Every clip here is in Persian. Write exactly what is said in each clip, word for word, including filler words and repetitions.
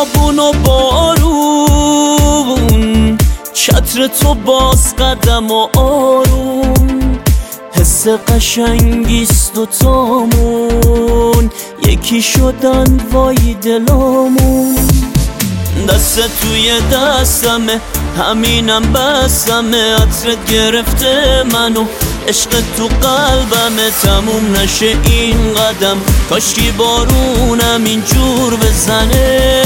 خیابون و بارون، چتر تو باز قدم و آروم، حس قشنگیست دوتامون، یکی شدن وای دلامون. دست توی دستمه، همینم بسمه، عطرت گرفته منو، عشق تو قلبمه، تموم نشه این قدم، کاشکی بارونم اینجور بزنه.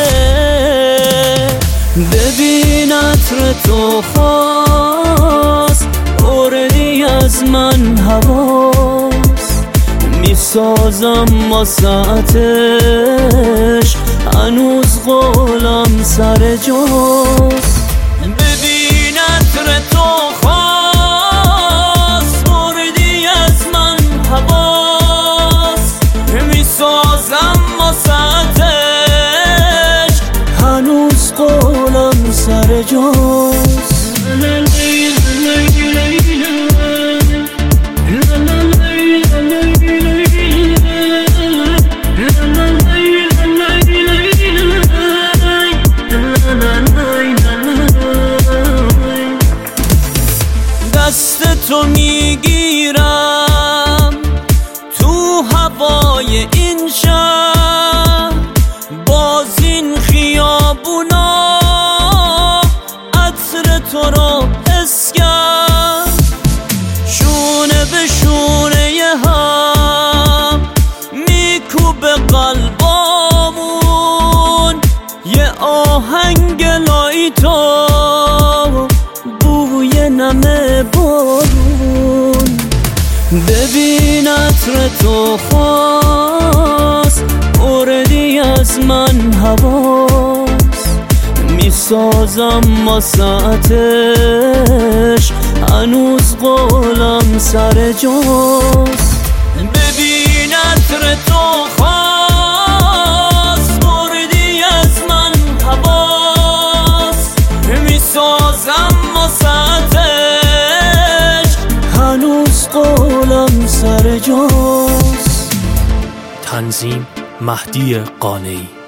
ببین عطر تو خواست، اوردی از من حواس، میسازم ما ساعتش، هنوز قولم سر جاست. ببین عطر تو خواست، اوردی از من حواس، میسازم ما ساعتش، هنوز قولم سر جاست. دست تو میگیرم تو هوای این شهر، باز این خیابونا عطر تو رو حس کرد، شونه به شونه هم میکوبه قلبامون، یه آهنگ لایتا بوی نمه بارون. ببین عطر تو خواست، اوردی از من حواس، میسازم ما ساعتش، هنوز قولم سر جاست. ببین عطر تو خواست، اوردی از من حواس، میسازم ما ساعتش، هنوز قولم سر جاست. تنظیم مهدی قانعی.